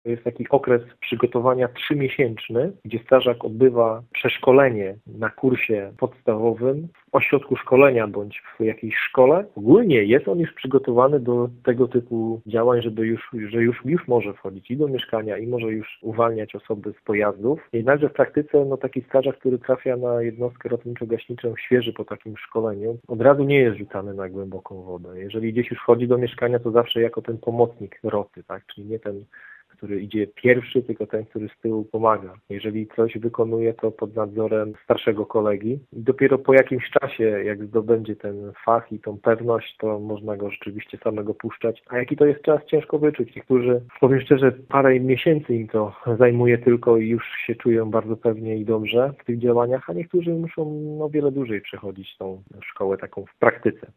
To jest taki okres przygotowania 3-miesięczny, gdzie strażak odbywa przeszkolenie na kursie podstawowym w ośrodku szkolenia bądź w jakiejś szkole. Ogólnie jest on już przygotowany do tego typu działań, że już może wchodzić i do mieszkania i może już uwalniać osoby z pojazdów. Jednakże w praktyce taki strażak, który trafia na jednostkę ratowniczo-gaśniczą świeży po takim szkoleniu, od razu nie jest rzucany na głęboką wodę. Jeżeli gdzieś już wchodzi do mieszkania, to zawsze jako ten pomocnik roty, tak? Czyli nie ten, który idzie pierwszy, tylko ten, który z tyłu pomaga. Jeżeli coś wykonuje, to pod nadzorem starszego kolegi i dopiero po jakimś czasie, jak zdobędzie ten fach i tą pewność, to można go rzeczywiście samego puszczać. A jaki to jest czas, ciężko wyczuć. Niektórzy, powiem szczerze, parę miesięcy im to zajmuje tylko i już się czują bardzo pewnie i dobrze w tych działaniach, a niektórzy muszą wiele dłużej przechodzić tą szkołę taką w praktyce.